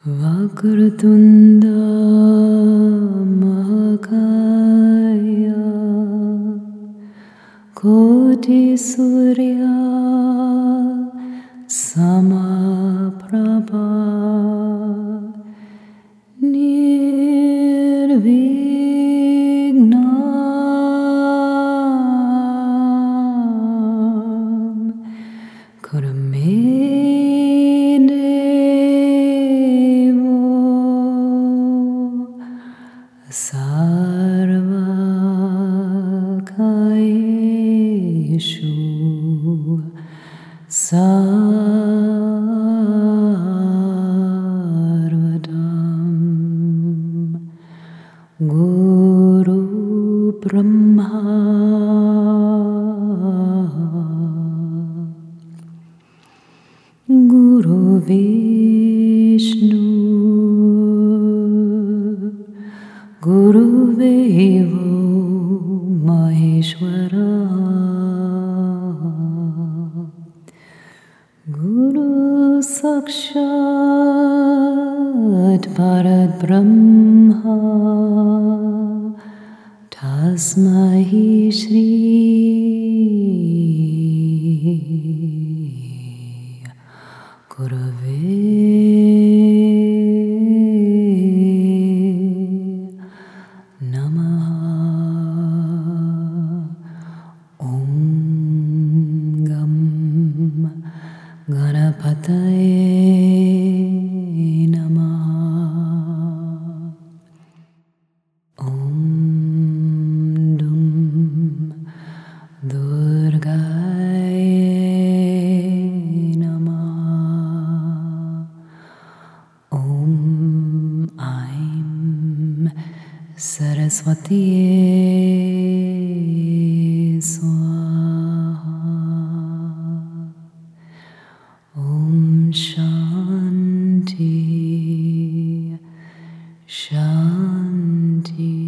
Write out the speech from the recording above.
Vakrtunda Mahakaya Koti Surya Samaprabha Nirvignam Kurame Devo Sarvakayeshu Sarvadam Guru Brahma Guru Vishnu Guru Devo Maheshwara Guru Sakshat Paradbrahma Tasmai Shri Gurave Namaha. Om Gam Ganapataye Namaha. Om Dum Durgaye Namaha. Om Aim Saraswatiye Swaha. Om Shanti Shanti.